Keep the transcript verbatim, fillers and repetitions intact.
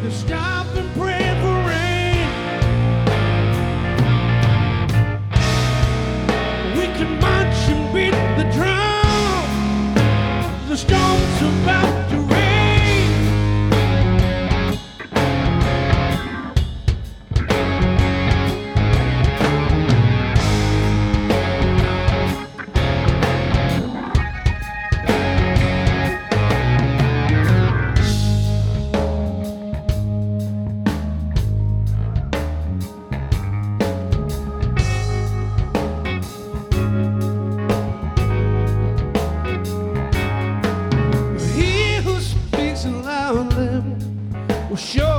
to stop and pray for rain. We can march and beat the drum. The storm's about to rain. He who speaks loudly will show